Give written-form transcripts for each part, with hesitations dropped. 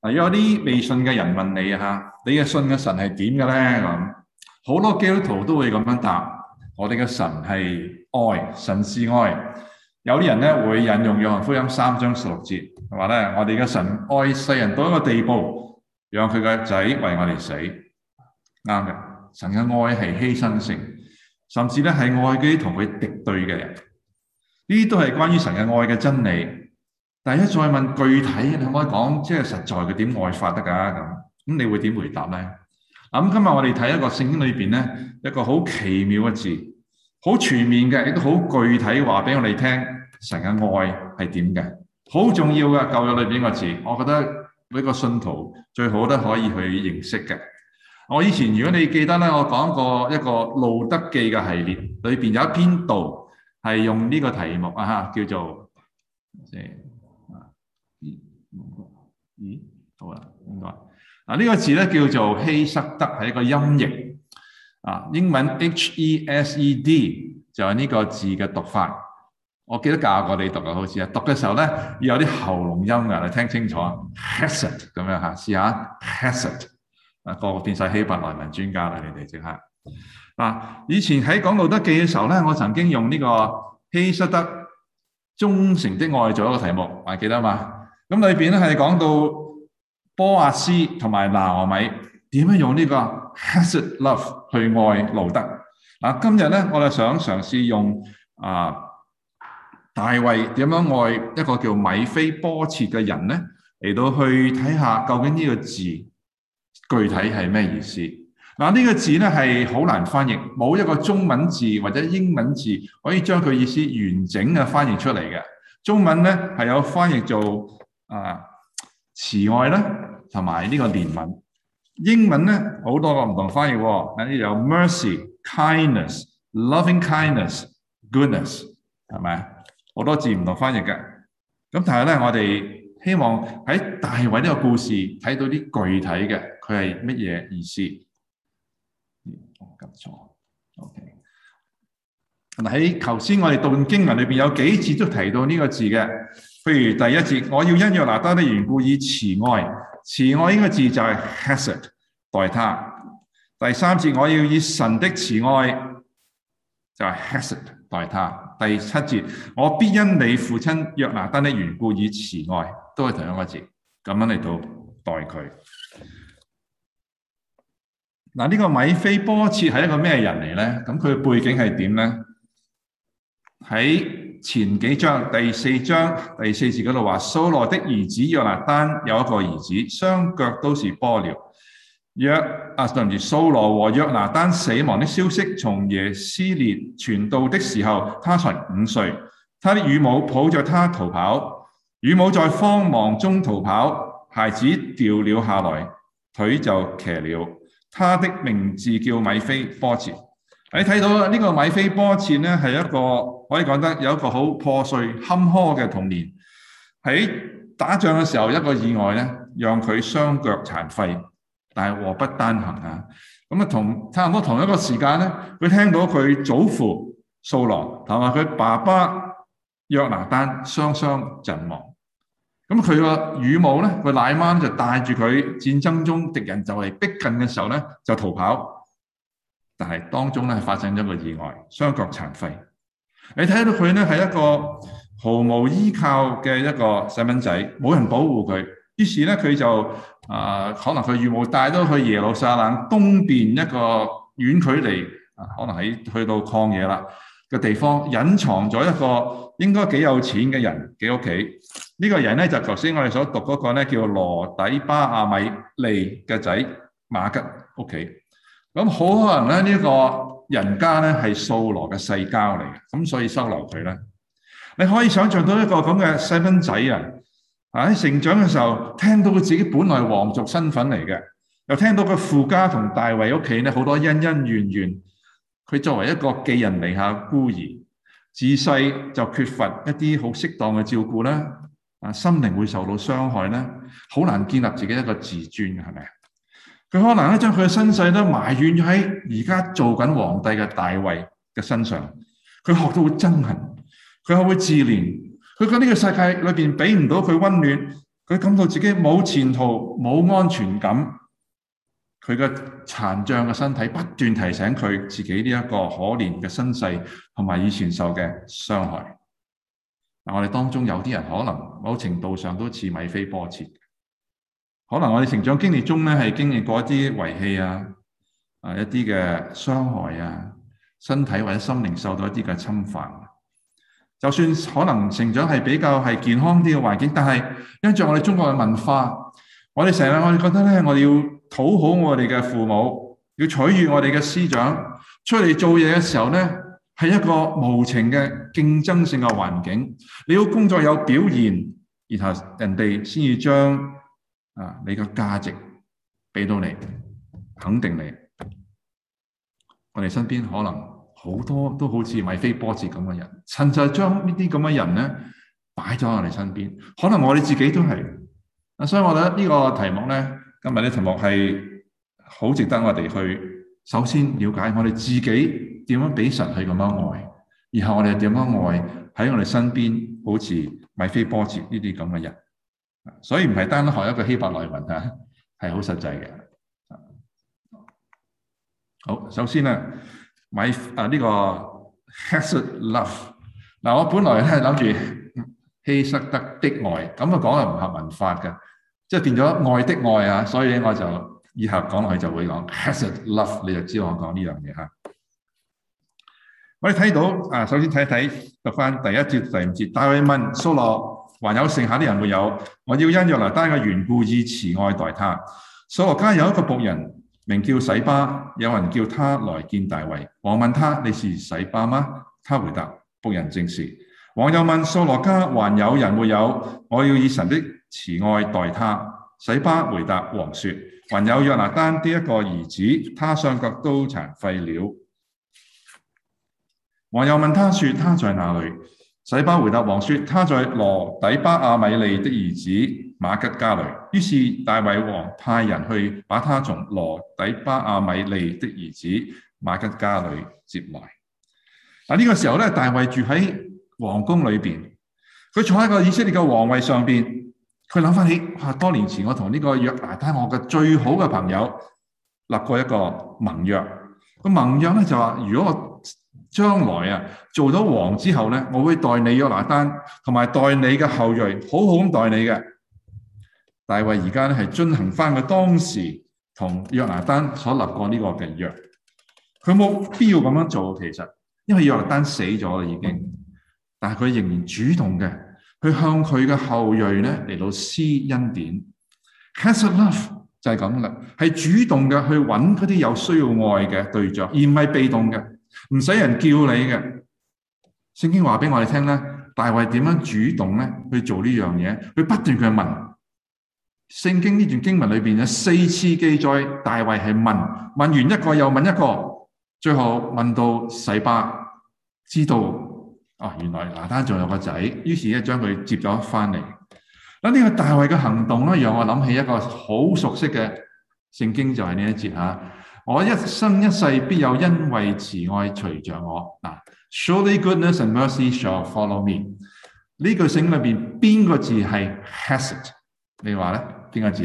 嗱，有啲未信嘅人問你啊，你嘅信嘅神係點嘅咧？咁好多基督徒都會咁樣答：我哋嘅神係愛，神是愛。有啲人咧會引用約翰福音3章16節，話咧我哋嘅神愛世人到一個地步，讓佢嘅仔為我哋死。啱嘅，神嘅愛係犧牲性，甚至咧係愛嗰啲同佢敵對嘅人。呢啲都係關於神嘅愛嘅真理。但係一再問具體，你可唔可以講即係實在佢點愛法得㗎？咁你會點回答咧？咁今日我哋睇一個聖經裏邊咧一個好奇妙嘅字，好全面嘅，亦都好具體話俾我哋聽神嘅愛係點嘅，好重要嘅舊約裏邊個字，我覺得每個信徒最好都可以去認識嘅。我以前如果你記得咧，我講過一個路德記嘅系列，裏邊有一篇道係用呢個題目啊，叫做好啦，應該呢個字咧叫做希塞德，係一個音譯英文 HESED 就係呢個字嘅讀法。我記得教過你讀啊，好似讀嘅時候咧要有啲喉嚨音㗎，你聽清楚 Hesed 咁樣試下 Hesed 個個變晒希伯來文專家啦，你哋即刻以前喺講路德記嘅時候咧，我曾經用呢個希塞德忠誠的愛做一個題目，記得嘛？咁裏邊咧係講到波阿斯同埋拿俄米點樣用呢個 Hesed love 去愛路德。今日咧我哋想嘗試用大衛點樣愛一個叫米非波設嘅人咧，嚟到去睇下究竟呢個字具體係咩意思。呢個字咧係好難翻譯，冇一個中文字或者英文字可以將佢意思完整嘅翻譯出嚟嘅。中文咧係有翻譯做慈愛啦，同埋呢個憐憫。英文咧好多個唔同翻譯喎，有 mercy、kindness、loving kindness、goodness， 係咪？好多字唔同翻譯嘅。咁但係咧，我哋希望喺大衛呢個故事睇到啲具體嘅，佢係乜嘢意思？撳錯 ，OK。喺頭先我哋讀經文裏邊有幾節都提到呢個字嘅，譬如第一節，我要因約拿單的緣故以慈愛，慈愛呢個字就係 Hesed 代他。第三節，我要以神的慈愛就係 Hesed 代他。第七節，我必因你父親約拿單的緣故以慈愛，都係同一個字，咁樣嚟到代佢。呢個米非波設係一個咩人嚟咧？咁佢嘅背景係點咧？喺前幾章第4章第4節嗰度話，掃羅的兒子約拿單有一個兒子，雙腳都是跛了。掃羅和約拿單死亡的消息從耶斯列傳到的時候，他才5歲。他的乳母抱着他逃跑，乳母在慌忙中逃跑，孩子掉了下來，腿就騎了。他的名字叫米非波設。你睇到呢個米非波設咧，係一個可以講得有一個好破碎坎坷嘅童年。喺打仗嘅時候，一個意外咧，讓佢雙腳殘廢，但係禍不單行啊！咁差唔多同一個時間咧，佢聽到佢祖父掃羅同埋佢爸爸約拿單雙雙陣亡。咁佢個乳母咧，佢奶媽就帶住佢戰爭中敵人就嚟逼近嘅時候咧，就逃跑。但係當中咧發生咗個意外，雙腳殘廢。你睇到佢咧係一個毫無依靠嘅一個細蚊仔，冇人保護佢。於是咧佢就可能佢乳母帶咗去耶路撒冷東邊一個遠距離可能去到曠野啦嘅地方，隱藏咗一個應該幾有錢嘅人嘅屋企。呢個人咧就頭先我哋所讀嗰個咧叫羅底巴亞米利嘅仔馬吉屋企。咁好可能咧呢個人家咧係掃羅嘅世交嚟嘅，咁所以收留佢咧。你可以想象到一個咁嘅細蚊仔喺成長嘅時候，聽到佢自己本來皇族身份嚟嘅，又聽到佢父家同大衛屋企咧好多恩恩怨怨。佢作為一個寄人籬下孤兒，自細就缺乏一啲好適當嘅照顧啦，心靈會受到傷害啦，好難建立自己一個自尊嘅，係咪？佢可能咧將佢嘅身世咧埋怨咗喺而家做緊皇帝嘅大衛嘅身上。佢學到會憎恨，佢學會自憐。佢覺得呢個世界裏邊俾唔到佢溫暖， 佢感到自己冇前途、冇安全感，佢嘅殘障嘅身體不斷提醒佢自己呢一個可憐嘅身世同埋以前受嘅傷害。我哋當中有啲人可能某程度上都似米非波設，可能我哋成長經歷中咧係經歷過一啲遺棄一啲嘅傷害身體或者心靈受到一啲嘅侵犯。就算可能成長係比較係健康啲嘅環境，但係因着我哋中國嘅文化，我哋成日我哋覺得咧，我哋要討好我哋嘅父母，要取悅我哋嘅師長，出嚟做嘢嘅時候咧，係一個無情嘅競爭性嘅環境。你要工作有表現，然後人哋先要將你嘅價值俾到你，肯定你。我哋身邊可能好多都好似米非波設咁嘅人，甚至將呢啲咁嘅人咧擺咗喺我哋身邊。可能我哋自己都係。所以我覺得呢個題目咧，今日呢題目係好值得我哋去首先了解我哋自己點樣俾神去咁樣愛，然後我哋點樣愛喺我哋身邊，好似米非波設呢啲咁嘅人。所以唔係單學一個希伯來文係好實際嘅。好，首先咧，呢個 Hesed love 嗱，我本來咧諗住希塞德的愛，咁講係唔合文法嘅，即係變咗愛的愛所以我就以後講落去就會講 Hesed love， 你就知道我講呢樣嘢。我哋睇到首先睇讀翻第1節第5節，大衛問掃羅還有剩下啲人沒有？我要因約拿單嘅緣故以慈愛待他。掃羅家有一個僕人名叫洗巴，有人叫他來見大衛。王問他：你是洗巴嗎？他回答：僕人正是。王又問掃羅家還有人沒有？我要以神的慈愛待他。洗巴回答王說：還有約拿單的一個兒子，他雙腳都殘廢了。王又問他說：他在哪裏？洗巴回答王說：他在羅底巴亞米利的兒子馬吉家裏。於是大衛王派人去把他從羅底巴亞米利的兒子馬吉家裏接來。呢個時候咧，大衛住喺皇宮裏邊，佢坐喺個以色列嘅皇位上邊，佢諗翻起多年前我同呢個約拿單我嘅最好嘅朋友立過一個盟約。個盟約咧就話，如果我將來做到王之後咧，我會待你約拿單同埋待你嘅後裔好好咁待你嘅。大衛而家咧係遵行翻佢當時同約拿單所立過呢個嘅約，佢冇必要咁樣做，其實因為約拿單死咗啦已經，但係佢仍然主動嘅去向佢嘅後裔咧嚟到施恩典。Hesed love 就係咁啦，係主動嘅去揾嗰啲有需要愛嘅對象，而唔係被動嘅。唔使人叫你嘅。聖經話俾我哋聽咧，大衛點樣主動咧去做呢樣嘢？佢不斷去問。聖經呢段經文裏邊有4次記載，大衛係問完一個又問一個，最後問到洗巴知道原來拿單仲有個仔，於是咧將佢接咗翻嚟。呢個大衛嘅行動咧，讓我諗起一個好熟悉嘅聖經，就係呢一節我一生一世必有恩惠慈愛隨着我。Surely goodness and mercy shall follow me。呢句聖經裏邊邊個字係 Hesed？ 你話咧邊個字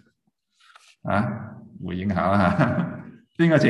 回應下啦，邊個字？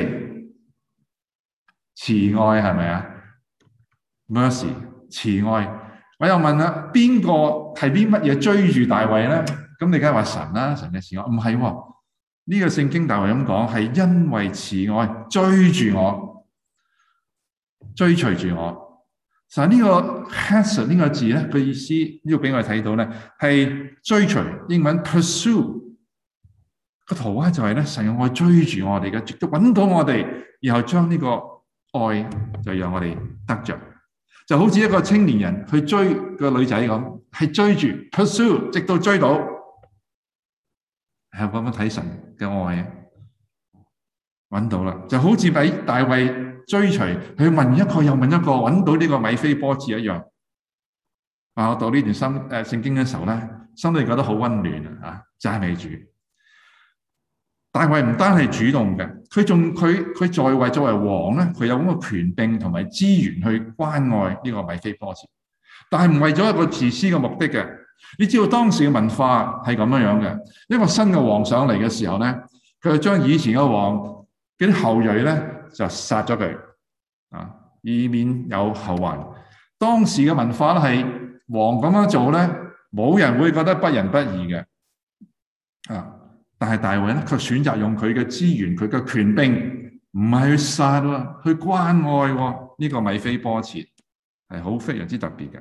慈愛係咪？Mercy 慈愛。我又問啦，邊個係啲乜嘢追住大衛咧？咁你梗係話神啦，神嘅慈愛。唔係喎。呢個聖經大衛咁講，係因為慈愛追住我，追隨住我。實際呢個 Hesed 呢個字咧，個意思呢個俾我哋睇到咧，係追隨。英文 pursue 個圖畫就係咧，神嘅愛追住我哋嘅，直到揾到我哋，然後將呢個愛就讓我哋得着。就好似一個青年人去追個女仔咁，係追住 pursue， 直到追到。係咁樣睇神嘅愛，揾到啦，就好似俾大衛追隨，去問一個又問一個，揾到呢個米非波設一樣。我讀呢段聖經嘅時候咧，心裏覺得好溫暖讚美主。大衛唔單係主動嘅，佢在位作為王咧，佢有咁嘅權柄同埋資源去關愛呢個米非波設。 但係唔為咗一個自私嘅目的嘅。你知道當時嘅文化係咁樣嘅，一個新嘅王上嚟嘅時候咧，佢就將以前嘅王嗰啲後裔咧就殺咗佢啊，以免有後患。當時嘅文化咧係王咁樣做咧，冇人會覺得不仁不義嘅啊。但係大衛咧，卻選擇用佢嘅資源、佢嘅權柄，唔係去殺喎，去關愛喎。呢個米非波設係好非常之特別嘅。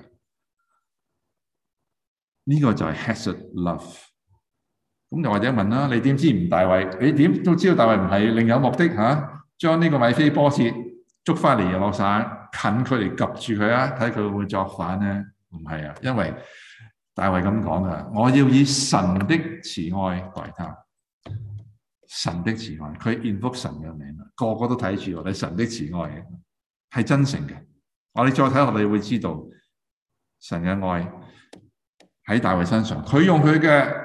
呢個就係 Hesed love。咁又或者問啦，你點知唔大衛？你點都知道大衛唔係另有目的嚇？將呢個米非波設捉翻嚟耶路撒冷，近距離及住佢啊，睇佢會唔會作反咧？唔係啊，因為大衛咁講啊，我要以神的慈愛待他。神的慈愛，佢 invoke 神嘅名啦，個個都睇住我哋神的慈愛嘅，係真誠嘅。我哋再睇，我哋會知道神嘅愛喺大衛身上，佢用佢嘅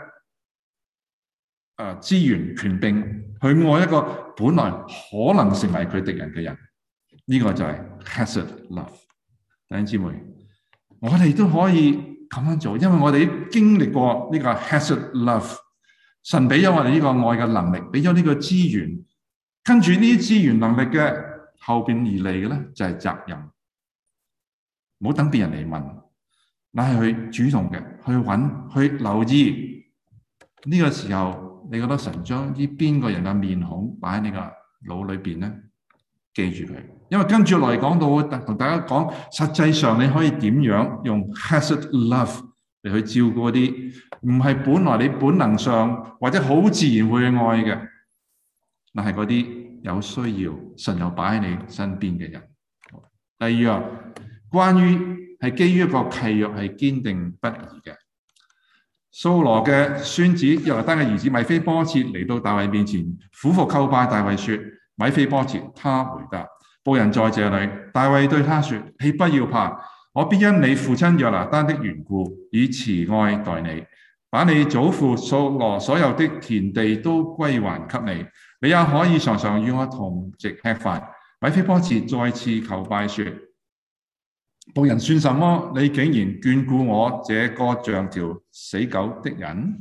資源、權柄去愛一個本來可能成為佢敵人嘅人，呢個就係 Hesed love。弟兄姊妹，我哋都可以咁樣做，因為我哋經歷過呢個 Hesed love。神俾咗我哋呢個愛嘅能力，俾咗呢個資源，跟住呢啲資源能力嘅後邊而嚟嘅咧，就係責任。唔好等別人嚟問，乃係去主動嘅去揾，去留意。呢個時候，你覺得神將呢邊個人嘅面孔擺喺你個腦裏邊咧？記住佢，因為跟住落嚟講到同大家講，實際上你可以點樣用 Hesed love嚟去照顧嗰啲唔係本來你本能上或者好自然會去愛嘅，但係嗰啲有需要神又擺喺你身邊嘅人。第二個，關於係基於一個契約係堅定不移嘅。掃羅嘅孫子約拿單嘅兒子米非波設嚟到大衛面前，俯伏叩拜大衛說：米非波設，他回答：僕人在這裏。大衛對他說：你不要怕。我必因你父親約拿單的緣故，以慈愛待你，把你祖父掃羅所有的田地都歸還給你。你也可以常常與我同席吃飯。米非波設再次求拜說：僕人算什麼？你竟然眷顧我這個像條死狗的人？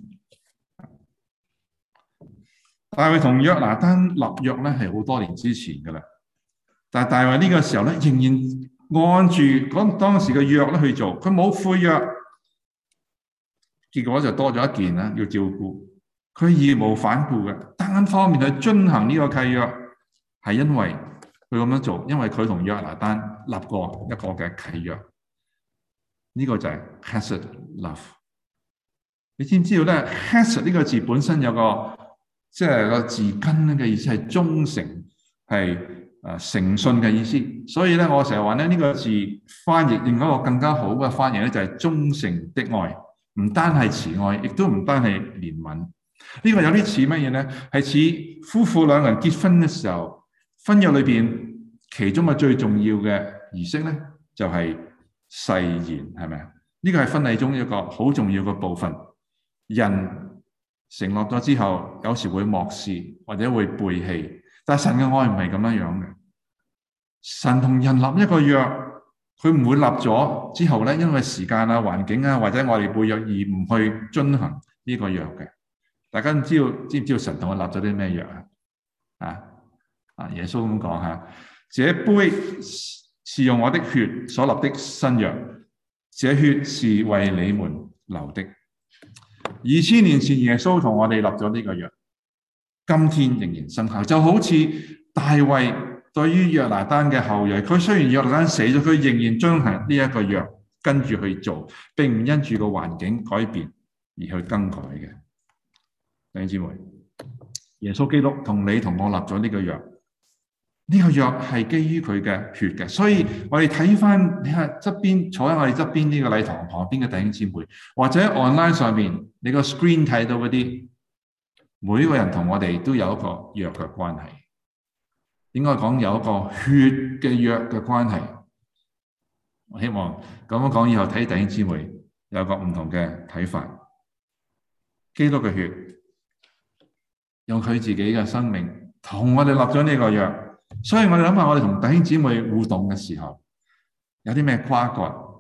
大衛同約拿單立約咧，係好多年之前噶啦，但係大衛呢個時候咧，仍然按住當時嘅約咧去做，佢冇悔約，結果就多咗一件啦，要照顧。佢義無反顧嘅，單方面去遵行呢個契約，係因為佢咁樣做，因為佢同約拿單立過一個嘅契約。呢個就係 Hesed love。你知唔知道咧 ？Hesed 呢個字本身有個即係個字根咧嘅意思係忠誠，係誠信嘅意思。所以咧，我成日話咧，呢個字翻譯另一個更加好嘅翻譯咧，就係忠誠的愛，唔單係慈愛，亦都唔單係憐憫。呢個有啲似乜嘢咧？係似夫婦兩人結婚嘅時候，婚約裏邊其中嘅最重要嘅儀式咧，就係誓言，係咪啊？呢個係婚禮中一個好重要嘅部分。人承諾咗之後，有時會漠視或者會背棄，但係神嘅愛唔係咁樣樣嘅。神同人立一個約，佢唔會立咗之後咧，因為時間啊、環境啊或者我哋背約而唔去遵行呢個約嘅。大家知唔知道神同我立咗啲咩約啊？耶穌咁講吓，這杯是用我的血所立的新約，這血是為你們流的。2000年前耶穌同我哋立咗呢個約，今天仍然生效。就好似大衛對於約拿單嘅後裔，佢雖然約拿單死咗，佢仍然遵行呢一個約，跟住去做，並唔因住個環境改變而去更改嘅。弟兄姊妹，耶穌基督同你同我立咗呢個約，呢個約係基於佢嘅血嘅，所以我哋睇翻，你睇側邊坐喺我哋側邊呢個禮堂旁邊嘅弟兄姊妹，或者 online 上面你個 screen 睇到嗰啲，每個人同我哋都有一個約嘅關係，應該講有一個血嘅約嘅關係。我希望咁樣講以後睇弟兄姊妹有個唔同嘅睇法。基督嘅血用佢自己嘅生命同我哋立咗呢個約。所以我哋諗下，我哋同弟兄姊妹互動嘅時候，有啲咩瓜葛，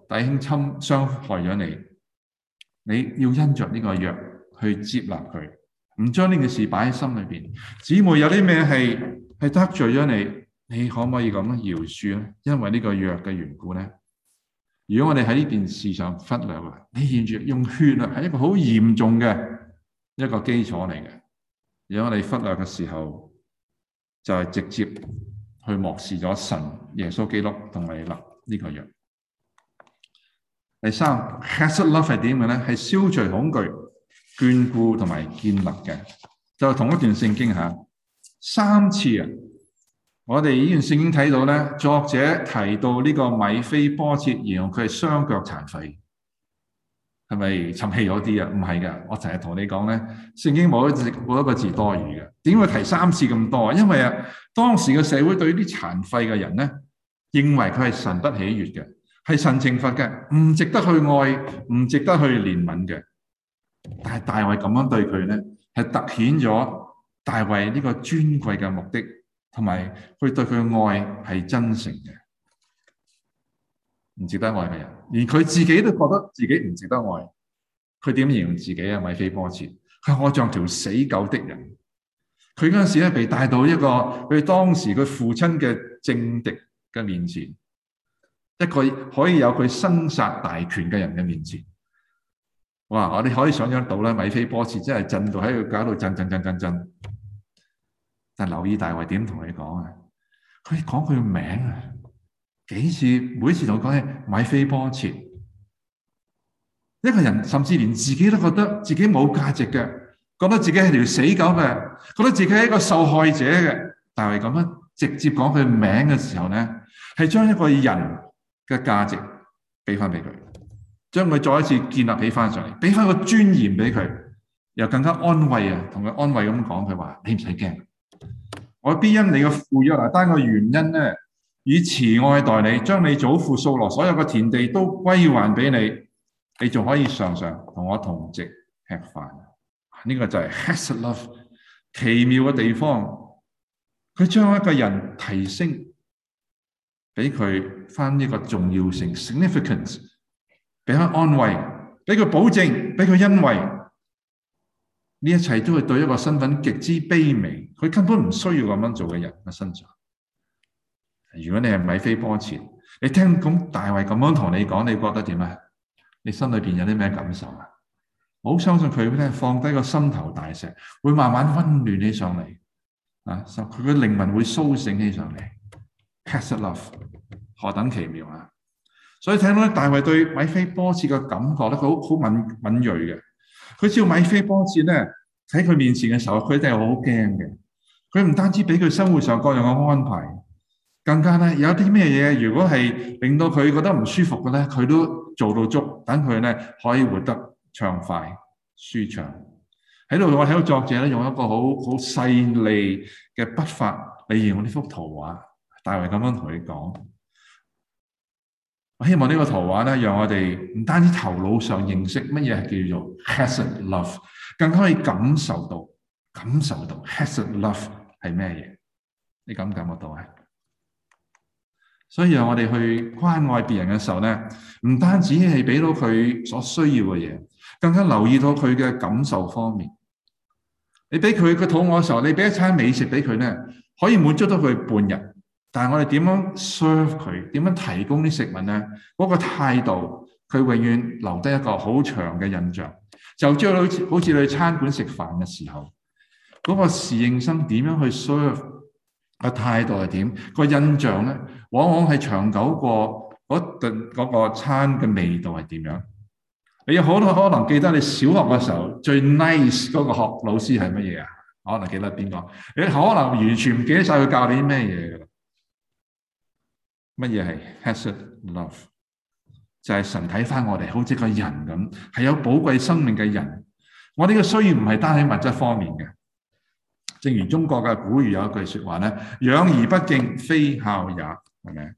弟兄傷害咗你，你要因着呢個約去接納佢，唔將呢件事擺喺心裏邊。姊妹有啲咩係得罪咗你，你可唔可以咁樣饒恕咧？因為呢個約嘅緣故咧。如果我哋喺呢件事上忽略啊，你現住用血啊，係一個好嚴重嘅一個基礎嚟嘅。如果我哋忽略嘅時候，就係直接去漠視咗神耶穌基督同我哋立呢個約。第三 ，Hesed love 係點嘅咧？係消除恐懼、眷顧同埋建立嘅。就同一段聖經下3次啊。我哋呢段聖經睇到咧，作者提到呢個米非波設，形容佢係雙腳殘廢，係咪沉氣咗啲啊？唔係噶，我成日同你講咧，聖經冇一個字多餘嘅。點會提3次咁多啊？因為啊，當時嘅社會對於啲殘廢嘅人咧，認為佢係神不喜悅嘅，係神懲罰嘅，唔值得去愛，唔值得去憐憫嘅。但係大衛咁樣對佢咧，係凸顯咗大衛呢個尊貴嘅目的。同埋佢對佢嘅愛係真誠嘅，唔值得愛嘅人，而佢自己都覺得自己唔值得愛。佢點形容自己啊？米非波設，佢話我像條死狗的人。佢嗰陣時咧被帶到一個佢當時佢父親嘅政敵嘅面前，一個可以有佢生殺大權嘅人嘅面前。哇！我哋可以想象到咧，米非波設真係震到喺佢搞到震。但留意大衛點同佢講啊？佢講佢個名啊，幾次每次同佢講係米非波設。一個人甚至連自己都覺得自己冇價值嘅，覺得自己係條死狗嘅，覺得自己係一個受害者嘅。大衛咁樣直接講佢名嘅時候咧，係將一個人嘅價值俾翻俾佢，將佢再一次建立起翻上嚟，俾翻個尊嚴俾佢，又更加安慰啊，同佢安慰咁講，佢話你唔使驚。我必因你嘅父約拿單嘅原因咧，以慈愛待你，將你祖父掃羅所有嘅田地都歸還俾你，你仲可以常常同我同席吃飯。呢個就係 Hesed love 奇妙嘅地方。佢將一個人提升，俾佢翻一個重要性 significance， 俾佢安慰，俾佢保證，俾佢恩惠。呢一切都係對一個身份極之卑微，佢根本唔需要咁樣做嘅人嘅身上。如果你係米非波設，你聽咁大衛咁樣同你講，你覺得點啊？你心裏邊有啲咩感受啊？我好相信佢咧放低個心頭大石，會慢慢溫暖起上嚟啊！佢嘅靈魂會蘇醒起上嚟。Hesed love 何等奇妙啊！所以睇到咧，大衛對米非波設嘅感覺咧，佢好敏銳嘅。佢知道米非波設咧喺佢面前嘅時候，佢一定係好驚嘅。佢唔單止俾佢生活上各樣嘅安排，更加咧有啲咩嘢，如果係令到佢覺得唔舒服嘅咧，佢都做到足，等佢咧可以活得暢快舒暢。喺度我睇到作者咧用一個好細膩嘅筆法嚟形容呢幅圖畫。大衛咁樣同佢講。我希望呢個圖畫咧，讓我哋唔單止頭腦上認識乜嘢係叫做 Hesed love， 更加可以感受到 Hesed love 係咩嘢？你感唔感覺到啊？所以讓我哋去關愛別人嘅時候咧，唔單止係俾到佢所需要嘅嘢，更加留意到佢嘅感受方面。你俾佢個肚餓嘅時候，你俾一餐美食俾佢咧，可以滿足到佢半日。但係我哋點樣 serve 佢，點樣提供啲食物咧？嗰個態度，佢永遠留低一個好長嘅印象。就將好似你去餐館食飯嘅時候，嗰個侍應生點樣去 serve 個態度係點？個印象咧，往往係長久過嗰個餐嘅味道係點樣？你有好多可能記得你小學嘅時候最 nice 嗰個學老師係乜嘢啊？可能記得邊個？你可能完全唔記得晒佢教你啲咩嘢㗎啦。乜嘢係 Hesed love？ 就係神睇翻我哋好似個人咁，係有寶貴生命嘅人。我哋嘅需要唔係單喺物質方面嘅。正如中國嘅古語有一句說話咧，養而不敬，非孝也，係咪？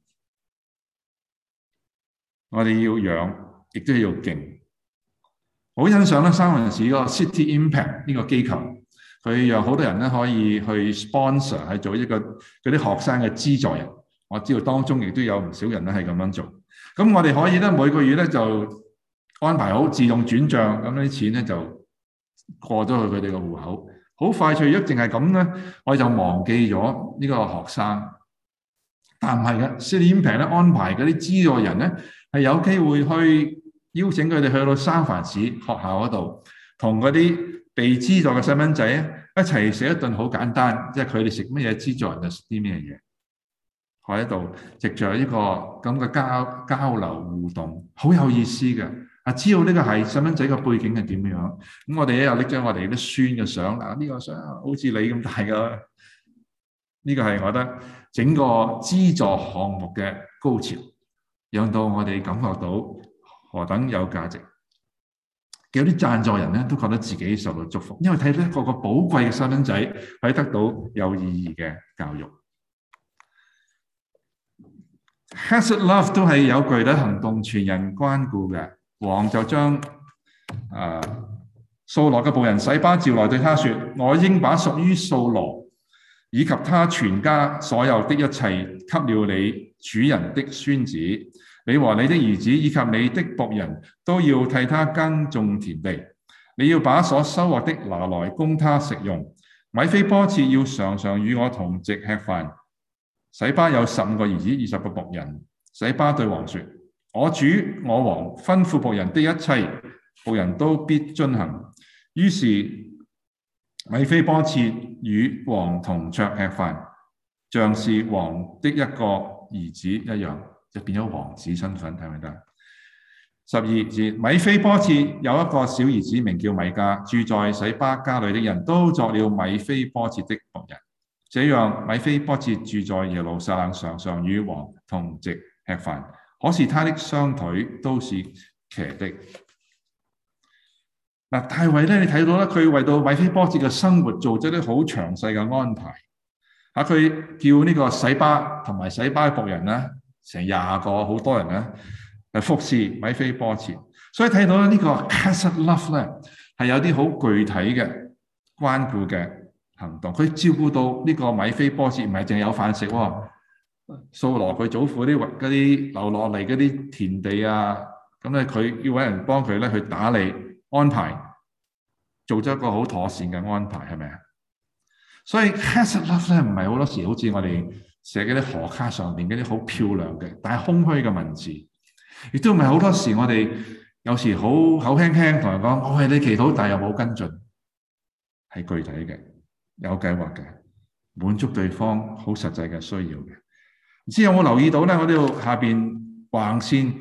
我哋要養，亦都要敬。好欣賞咧，三藩市嗰個 City Impact 呢個機構，佢有好多人咧可以去 sponsor， 去做一個嗰啲學生嘅資助人。我知道當中亦都有唔少人咧係咁樣做。 咁我哋可以咧每個月咧就安排好自動轉帳，咁啲錢咧就過咗去佢哋個戶口。好快脆，如果淨係咁咧，我哋就忘記咗呢個學生。但唔係嘅，City Impact咧安排嗰啲資助人咧係有機會去邀請佢哋去到三藩市學校嗰度，同嗰啲被資助嘅細蚊仔一齊食一頓好簡單，即係佢哋食乜嘢，資助人就食啲咩嘢。喺度藉著呢個咁嘅交流互動，好有意思嘅。知道呢個係細蚊仔嘅背景係點樣，咁我哋又拎咗我哋啲孫嘅相，呢個相好似你咁大㗎。呢個係我覺得整個資助項目嘅高潮，讓到我哋感覺到何等有價值。有啲贊助人咧都覺得自己受到祝福，因為睇到一個寶貴嘅細蚊仔可以得到有意義嘅教育。Hesed Love 都係有具體行動，全人關顧嘅。王就將掃羅嘅僕人洗巴召來，對他說：我應把屬於掃羅以及他全家所有的一切給了你主人的孫子，你和你的兒子以及你的僕人都要替他耕種田地。你要把所收穫的拿來供他食用。米非波設要常常與我同席吃飯。洗巴有15個兒子，20個僕人。洗巴對王說：我主我王吩咐僕人的一切，僕人都必遵行。於是米非波設與王同桌吃飯，像是王的一個兒子一樣，就變咗王子身份，睇唔睇得？12節，米非波設有一個小兒子，名叫米迦，住在洗巴家裏的人都作了米非波設的僕人。這樣，米非波設住在耶路撒冷，常常與王同席吃飯。可是他的雙腿都是騎的。大衛咧，你睇到咧，佢為到米非波設嘅生活做咗啲好詳細嘅安排。佢叫呢個洗巴同埋洗巴嘅僕人咧，成20個，好多人咧，嚟服侍米非波設。所以睇到呢個 Hesed Love 咧，係有啲好具體嘅關顧嘅行動。佢照顧到呢個米非波設，唔係淨係有飯食喎。掃羅佢祖父嗰啲留落嚟嗰啲田地啊，咁咧佢要搵人幫佢咧去打理安排，做咗一個好妥善嘅安排，係咪啊？所以 Hesed Love 咧唔係好多時好似我哋寫嗰啲賀卡上邊嗰啲好漂亮嘅，但係空虛嘅文字，亦都唔係好多時我哋有時好口輕輕同人講，我為你祈禱，但係又冇跟進，係具體嘅，有計劃嘅，滿足對方好實際嘅需要嘅。唔知有冇留意到咧？我呢度下邊橫線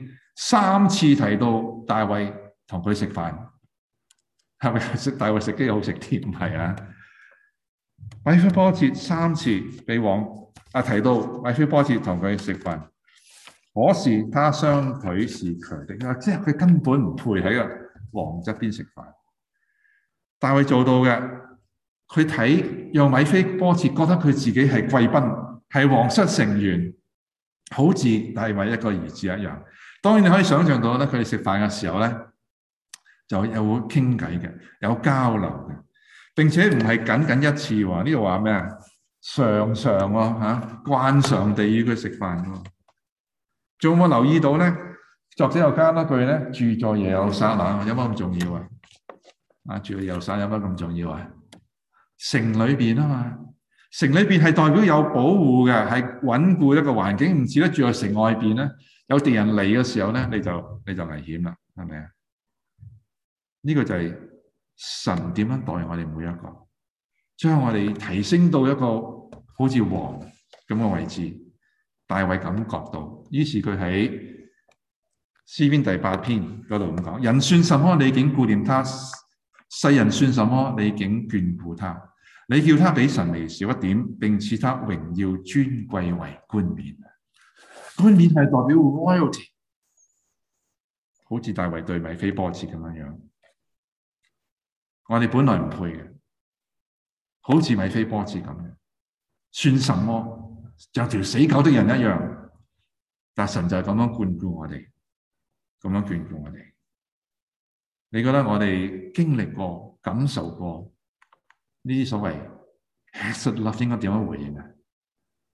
3次提到大衛同佢食飯，係咪食大衛食雞好食啲？唔係啊！米非波設3次被王提到米非波設同佢食飯，可是他雙腿是瘸的，即係佢根本唔配喺個王側邊食飯。大衛做到嘅，佢睇讓米非波設覺得佢自己係貴賓，係皇室成員，好似大衛一個兒子一樣。當然你可以想象到咧，佢哋食飯嘅時候咧，就有傾偈嘅，有交流嘅，並且唔係僅僅一次喎。呢度話咩啊？常常喎，慣常地與佢食飯喎。仲有冇留意到咧？作者又加多句咧，住在耶路撒冷，有乜咁重要啊？住喺耶路撒冷有乜咁重要啊？城裏邊啊嘛。城裏邊係代表有保護嘅，係穩固一個環境，唔似得住喺城外邊咧，有敵人嚟嘅時候咧，你就危險啦，係咪啊？呢個就係神點樣待我哋每一個，將我哋提升到一個好似王咁嘅位置。大衛感覺到，於是佢喺詩篇第8篇嗰度咁講：人算什麼，你竟顧念他；世人算什麼，你竟眷顧他。你叫他比神微小一點，並賜他榮耀尊貴為冠冕。冠冕係代表 royalty， 好似大衛對米非波設咁樣。我哋本來唔配嘅，好似米非波設咁樣，算什麼？像條死狗的人一樣。但神就係咁樣眷顧我哋，咁樣眷顧我哋。你覺得我哋經歷過、感受過呢啲所謂 Hesed Love 應該點樣回應啊？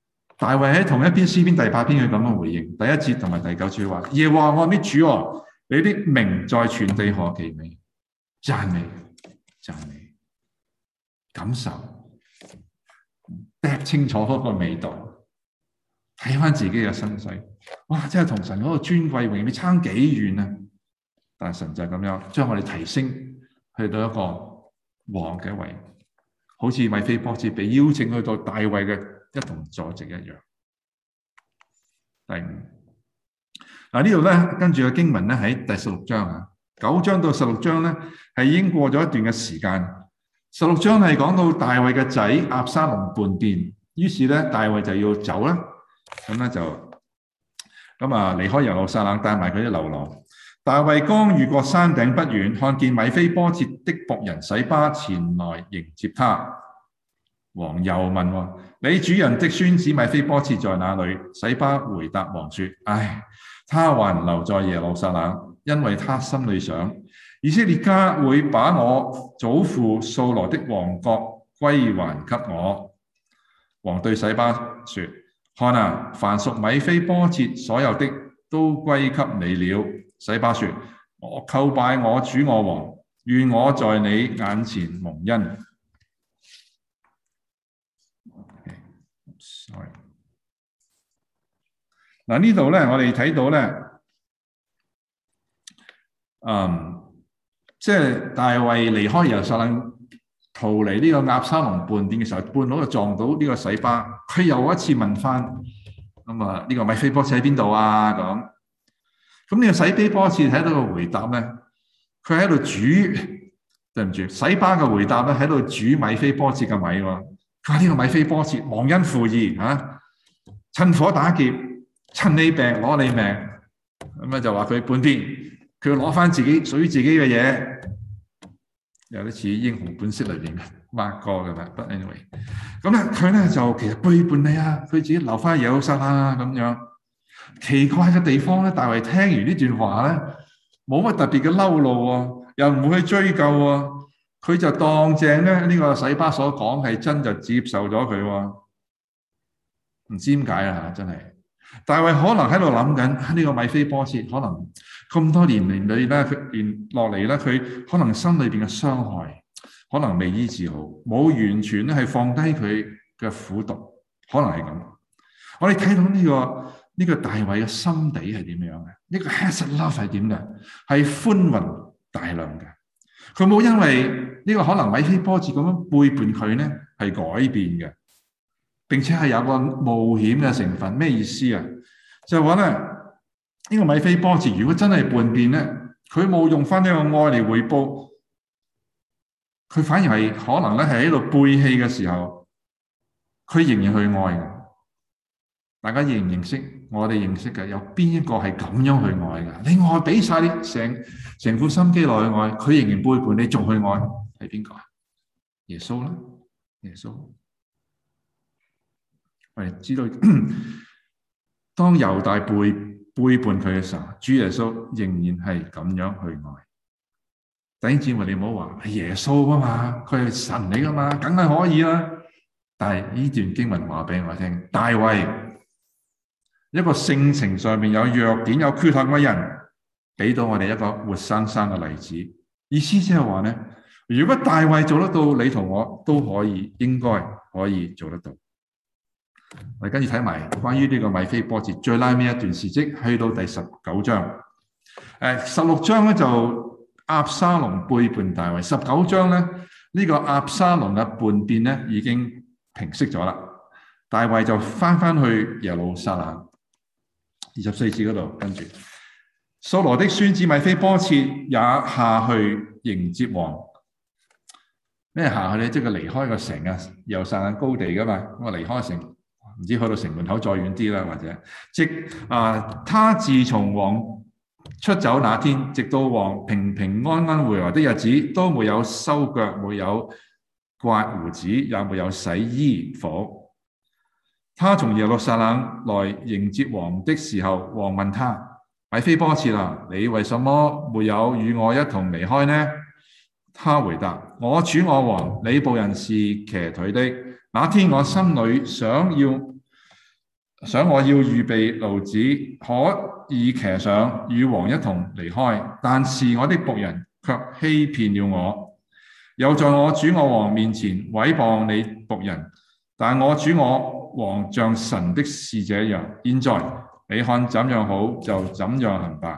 大衛喺同一篇詩篇第8篇佢咁樣回應，第1節同埋第9節話：耶和華我的主啊，你的名在全地何其美，讚美讚美，感受睇清楚嗰個味道，睇翻自己嘅身世，哇！真係同神嗰個尊貴榮耀差幾遠啊！但係神就咁樣將我哋提升去到一個王嘅位，好似米非波設被邀請去到大衛嘅一同坐席一樣。第5嗱，呢度咧，跟住嘅經文咧喺第16章啊，9章到16章咧係已經過咗一段嘅時間。16章係講到大衛嘅仔押沙龍叛變，於是咧大衛就要走啦，咁咧就離開耶路撒冷，帶埋佢啲流浪。大衛剛越過山頂不遠，看見米非波設的僕人洗巴前來迎接他。王又問：你主人的孫子米非波設在哪裏？洗巴回答王說：唉，他還留在耶路撒冷，因為他心裏想，以色列家會把我祖父掃羅的王國歸還給我。王對洗巴說：看啊，凡屬米非波設所有的都歸給你了。洗巴說：我叩拜我主我王，願我在你眼前蒙恩。sorry， 嗱呢度咧，我哋睇到咧，即係大衛離開耶路撒冷，逃離呢個押沙龍叛變嘅時候，半路就撞到呢個洗巴，佢又一次問翻，呢個米非波設喺邊度啊？咁呢個洗非波設睇到個回答咧，佢喺度煮，對唔住，洗巴嘅回答咧喺度煮米非波設嘅米喎。佢話呢個米非波設忘恩負義嚇，趁火打劫，趁你病攞你命，咁就話佢叛變，佢要攞翻自己屬於自己嘅嘢，有啲似英雄本色裏邊嘅Mark哥嘅嘛。But anyway， 咁咧佢咧就其實背叛你啊，佢自己留翻耶路撒冷啊咁樣。奇怪嘅地方咧，大衛聽完呢段話咧，冇乜特別嘅嬲怒喎，又唔會去追究喎。佢就當正咧呢個洗巴所講係真，就接受咗佢喎。唔知點解啊，真係大衛可能喺度諗緊呢個米非波設，可能咁多年嚟裏咧，佢落嚟咧，佢可能心裏邊嘅傷害可能未醫治好，冇完全咧係放低佢嘅苦毒，可能係咁。我哋睇到呢個大衛嘅心底係點樣嘅？呢個 hesed love 係點嘅？係寬宏大量嘅。佢冇因為呢個可能米非波設咁樣背叛佢咧，係改變嘅，並且係有個冒險嘅成分。咩意思啊？就係話咧，呢個米非波設如果真係叛變咧，佢冇用翻呢個愛嚟回報，佢反而係可能咧係喺度背棄嘅時候，佢仍然去愛嘅。大家認唔認識？我哋認識嘅有邊一個係咁樣去愛嘅？你愛俾晒你成副心機落去愛，佢仍然背叛你，仲去愛，係邊個啊？耶穌啦，耶穌。我哋知道，當猶大背叛佢嘅時候，主耶穌仍然係咁樣去愛。弟兄姊妹，你唔好話係耶穌啊嘛，佢係神嚟噶嘛，梗係可以啦。但係呢段經文話俾我聽，大衛，一個性情上面有弱點、有缺陷嘅人，俾到我哋一個活生生嘅例子。意思即係話咧，如果大衛做得到，你同我都可以，應該可以做得到。我哋跟住睇埋關於呢個米非波設最拉尾一段事蹟，去到第19章。16章咧就押沙龍背叛大衛，19章咧呢個押沙龍嘅叛變咧已經平息咗啦。大衛就翻去耶路撒冷。24節嗰度，跟住掃羅的孫子米非波設也下去迎接王。咩下去咧？即係佢離開個城啊，耶路撒冷高地噶嘛。咁啊離開城，唔知去到城門口再遠啲啦，或者他自從王出走那天，直到王平平安安回來的日子，都沒有修腳，沒有刮鬍子，也沒有洗衣服。他從耶路撒冷來迎接王的時候，王問他：米非波設啊，你為什麼沒有與我一同離開呢？他回答：我主我王，你僕人是瘸腿的。那天我心裏想要想我要預備驢子，可以騎上，與王一同離開。但是我的僕人卻欺騙了我，又在我主我王面前毀謗你僕人。但我主我王像神的使者一樣。現在你看怎樣好，就怎樣行吧。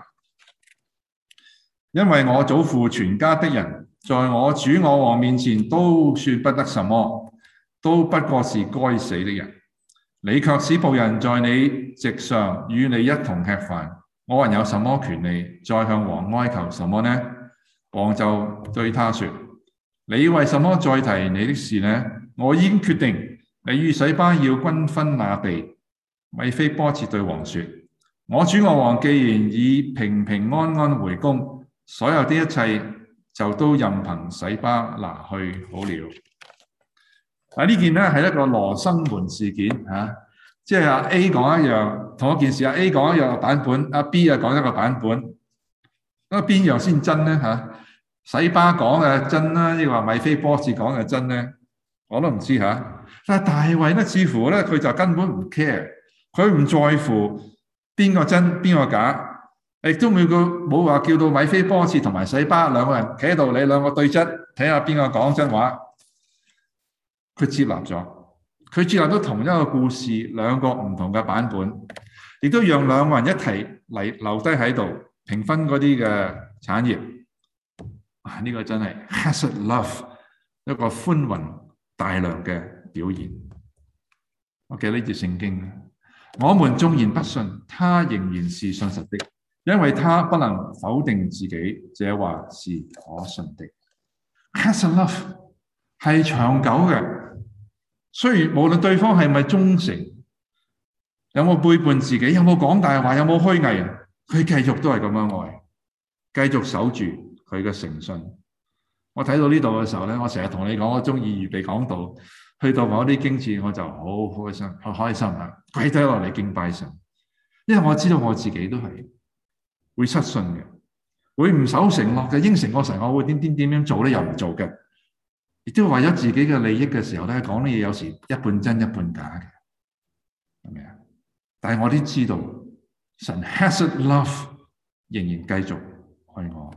因為我祖父全家的人，在我主我王面前都算不得什麼，都不過是該死的人。你卻使僕人在你席上與你一同吃飯，我還有什麼權利再向王哀求什麼呢？王就對他說：你為什麼再提你的事呢？我已經決定，你與洗巴要均分那地。米非波設對王說：我主我王既然已平平安安回宮，所有的一切就都任憑洗巴拿去好了。呢件咧係一個羅生門事件嚇，即係阿 A 講一樣同一件事，阿 A 講一樣版本，阿 B 啊講一個版本，咁邊樣先真咧嚇？洗巴講嘅真啦，抑或米非波設講嘅真咧？我都唔知嚇。但係大衛咧，似乎咧佢就根本唔 care， 佢唔在乎邊個真邊個假，亦都冇話叫到米非波設同埋洗巴兩個人企喺度，你兩個對質，睇下邊個講真話。佢接納咗，佢接納咗同一個故事，兩個唔同嘅版本，亦都讓兩個人一齊嚟留低喺度平分嗰啲嘅產業。呢個真係 Hesed love 一個寬宏大量嘅表現。我記得呢節聖經，我們縱然不信，他仍然是信實的，因為他不能否定自己，這話是可信的。Hesed love 係長久嘅。雖然無論對方係咪忠誠，有冇背叛自己，有冇講大話，有冇虛偽，佢繼續都係咁樣愛，繼續守住佢嘅誠信。我睇到呢度嘅時候咧，我成日同你講，我中意預備講道，去到某啲經節我就好開心，好開心啊！跪低落嚟敬拜神，因為我知道我自己都係會失信嘅，會唔守承諾嘅，應承過神我會點樣做咧，又唔做嘅。亦都為咗自己嘅利益嘅時候咧，講啲嘢有時一半真一半假嘅，係咪啊？但係我都知道，神 Hesed love 仍然繼續愛我。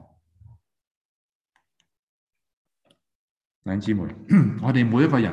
弟兄姊妹，我哋每一個人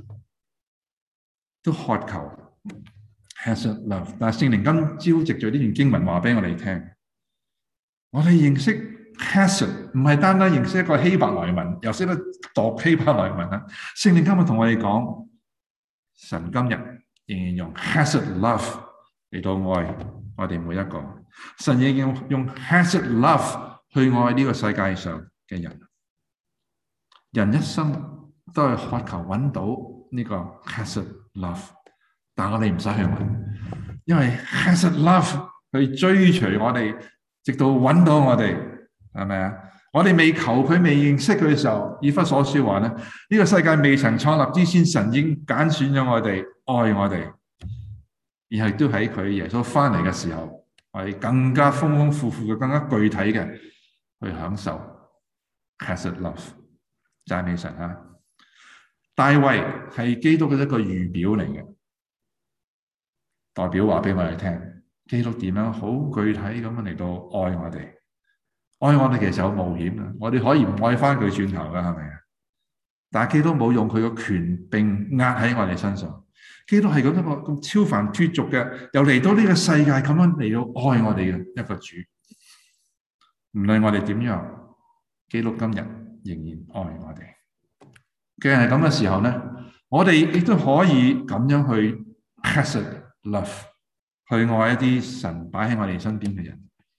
都渴求 Hesed love， 但係聖靈今朝藉住呢段經文話俾我哋聽，我哋認識。Hesed 唔係單單認識一個希伯來文，又識得讀希伯來文啊！聖靈今日同我哋講，神今日仍然用 Hesed love 嚟到愛我哋每一個，神仍然用 Hesed love 去愛呢個世界上嘅人。人一生都係渴求揾到呢個 Hesed love， 但我哋唔使去揾，因為 Hesed love 去追隨我哋，直到揾到我哋。係咪啊？我哋未求佢、未認識佢嘅時候，以弗所書話咧，呢個世界未曾創立之前，神已經揀選咗我哋，愛我哋，而係都喺佢耶穌翻嚟嘅時候，我哋更加豐豐富富嘅、更加具體嘅去享受 Hesed love。讚美神啊！大衛係基督嘅一個預表嚟嘅，代表話俾我哋聽，基督點樣好具體咁樣嚟到愛我哋。愛我哋其實有冒險啊！我哋可以唔愛翻佢轉頭噶，係咪啊？但係基督冇用佢個權柄壓喺我哋身上，基督係咁一個咁超凡脫俗嘅，又嚟到呢個世界咁樣嚟到愛我哋嘅一個主。唔論我哋點樣，基督今日仍然愛我哋。既然係咁嘅時候咧，我哋亦都可以咁樣去 Hesed love， 去愛一啲神擺喺我哋身邊嘅人。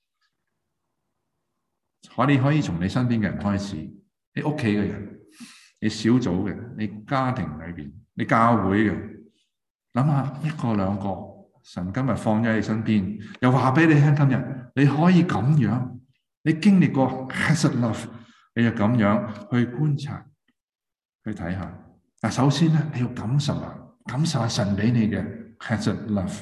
我哋可以從你身邊嘅人開始，你屋企嘅人，你小組嘅，你家庭裏邊，你教會嘅，諗下一個兩個，神今日放咗喺你身邊，又話俾你聽，今日你可以咁樣，你經歷過 Hesed love， 你就咁樣去觀察，去睇下。但首先咧，你要感受下神俾你嘅 Hesed love。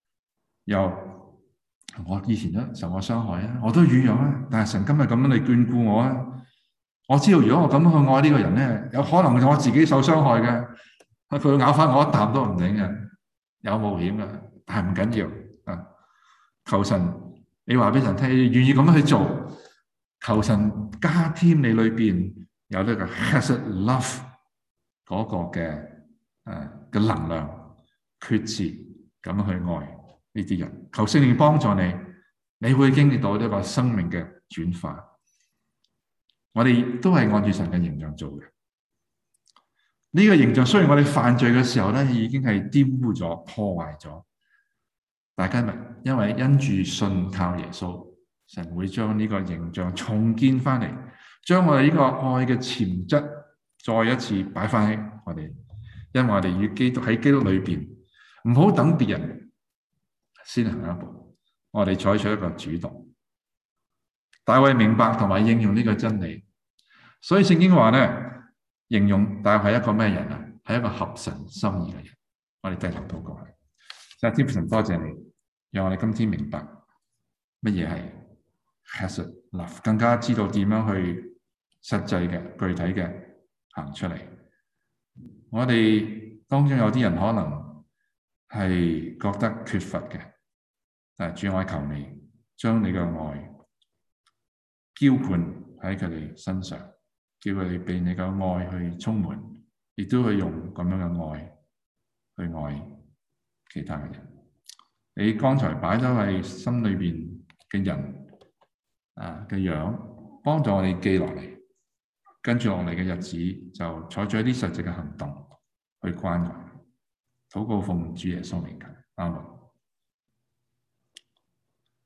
我以前都受過傷害啊，我都軟弱啊，但係神今日咁樣嚟眷顧我啊！我知道如果我咁樣去愛呢個人咧，有可能我自己受傷害嘅，佢會咬翻我一啖都唔定嘅，有冒險嘅。 但係唔緊要啊！求神，你話俾神聽，願意咁樣去做，求神加添你裏邊有呢個 Hesed love 嗰個嘅能量，決志咁樣去愛呢啲人。求聖靈幫助你，你會經歷到呢個生命嘅轉化。我哋都係按住神嘅形象做嘅。呢個形象雖然我哋犯罪嘅時候咧，已經係玷污咗、破壞咗，但係今日因為因住信靠耶穌，神會將呢個形象重建翻嚟，將我哋呢個愛嘅潛質再一次擺翻喺我哋，因為我哋與基督喺基督裏邊，唔好等別人先行一步，我哋採取一個主動。大衛明白同埋應用呢個真理，所以聖經話咧，形容大衛係一個咩人啊？係一個合神心意嘅人。我哋低頭禱告。天父神，多謝你，讓我哋今天明白乜嘢係 Hesed love， 更加知道點樣去實際嘅、具體嘅行出嚟。我哋當中有啲人可能係覺得缺乏嘅，但係主，我求你將你嘅愛澆灌喺佢哋身上，叫佢哋被你嘅愛去充滿，亦都去用咁樣嘅愛去愛其他嘅人。你剛才擺咗喺心裏邊嘅人嘅樣，幫助我哋記落嚟，跟住落嚟嘅日子就採取一啲實際嘅行動去關愛。禱告奉主耶穌名求，阿門。